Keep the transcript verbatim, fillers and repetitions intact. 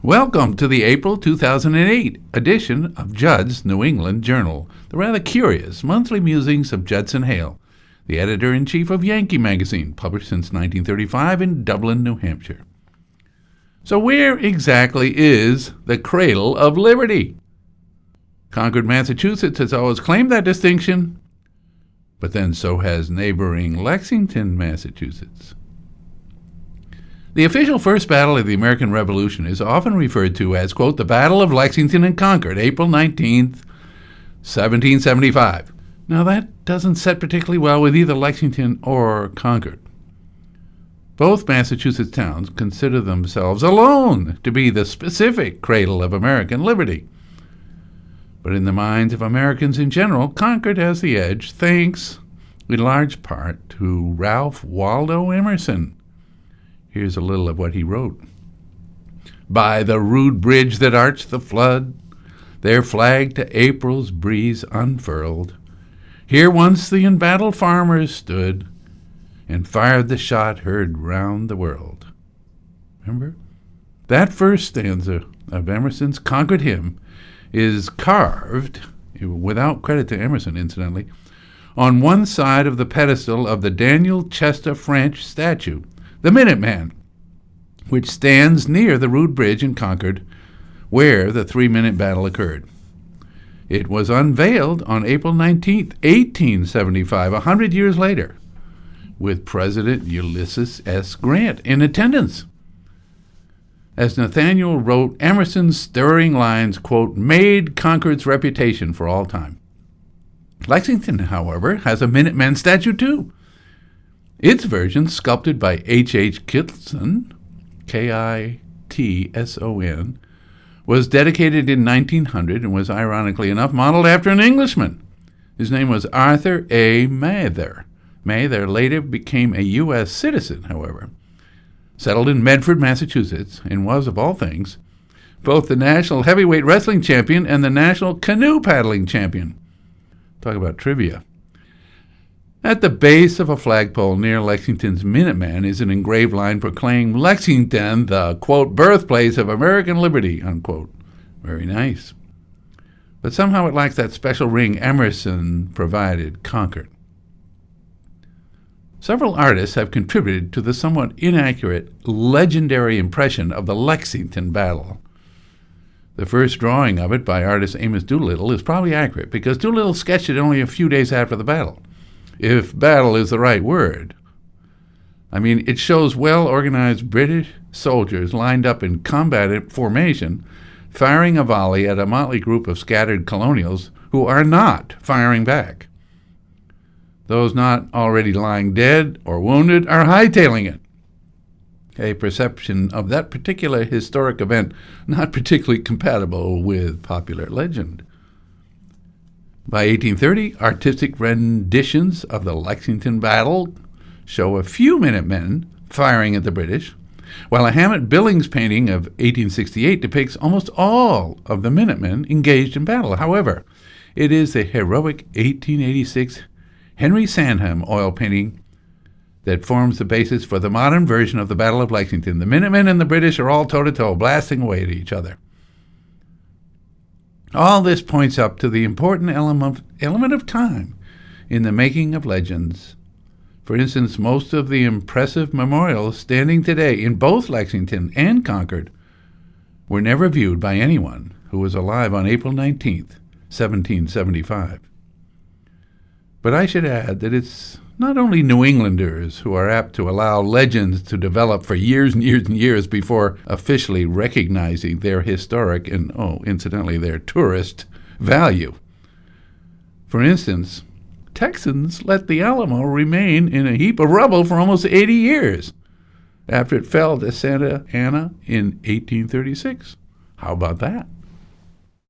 Welcome to the April two thousand eight edition of Judd's New England Journal, the rather curious monthly musings of Judson Hale, the editor-in-chief of Yankee Magazine, published since nineteen thirty-five in Dublin, New Hampshire. So where exactly is the cradle of liberty? Concord, Massachusetts has always claimed that distinction, but then so has neighboring Lexington, Massachusetts. The official first battle of the American Revolution is often referred to as, quote, the Battle of Lexington and Concord, April nineteenth, seventeen seventy-five. Now that doesn't set particularly well with either Lexington or Concord. Both Massachusetts towns consider themselves alone to be the specific cradle of American liberty. But in the minds of Americans in general, Concord has the edge, thanks in large part to Ralph Waldo Emerson. Here's a little of what he wrote. By the rude bridge that arched the flood, their flag to April's breeze unfurled, here once the embattled farmers stood, and fired the shot heard round the world. Remember? That first stanza of Emerson's Concord hymn is carved, without credit to Emerson, incidentally, on one side of the pedestal of the Daniel Chester French statue, the Minuteman, which stands near the Rude Bridge in Concord, where the three-minute battle occurred. It was unveiled on April nineteenth, eighteen seventy-five, a hundred years later, with President Ulysses S. Grant in attendance. As Nathaniel wrote, Emerson's stirring lines, quote, made Concord's reputation for all time. Lexington, however, has a Minuteman statue too. Its version, sculpted by H H Kitson, K I T S O N, was dedicated in nineteen hundred and was, ironically enough, modeled after an Englishman. His name was Arthur A. Mather. Mather later became a U S citizen, however, settled in Medford, Massachusetts, and was, of all things, both the national heavyweight wrestling champion and the national canoe paddling champion. Talk about trivia. At the base of a flagpole near Lexington's Minuteman is an engraved line proclaiming Lexington the, quote, birthplace of American liberty, unquote. Very nice. But somehow it lacks that special ring Emerson provided Concord. Several artists have contributed to the somewhat inaccurate, legendary impression of the Lexington battle. The first drawing of it by artist Amos Doolittle is probably accurate because Doolittle sketched it only a few days after the battle. If battle is the right word. I mean, it shows well-organized British soldiers lined up in combat formation, firing a volley at a motley group of scattered colonials who are not firing back. Those not already lying dead or wounded are hightailing it. A perception of that particular historic event not particularly compatible with popular legend. By eighteen thirty, artistic renditions of the Lexington battle show a few Minutemen firing at the British, while a Hammett Billings painting of eighteen sixty-eight depicts almost all of the Minutemen engaged in battle. However, it is the heroic eighteen eighty-six Henry Sandham oil painting that forms the basis for the modern version of the Battle of Lexington. The Minutemen and the British are all toe-to-toe, blasting away at each other. All this points up to the important element, element of time in the making of legends. For instance, most of the impressive memorials standing today in both Lexington and Concord were never viewed by anyone who was alive on April nineteenth, seventeen seventy-five. But I should add that it's not only New Englanders who are apt to allow legends to develop for years and years and years before officially recognizing their historic and, oh, incidentally, their tourist value. For instance, Texans let the Alamo remain in a heap of rubble for almost eighty years after it fell to Santa Anna in eighteen thirty-six. How about that?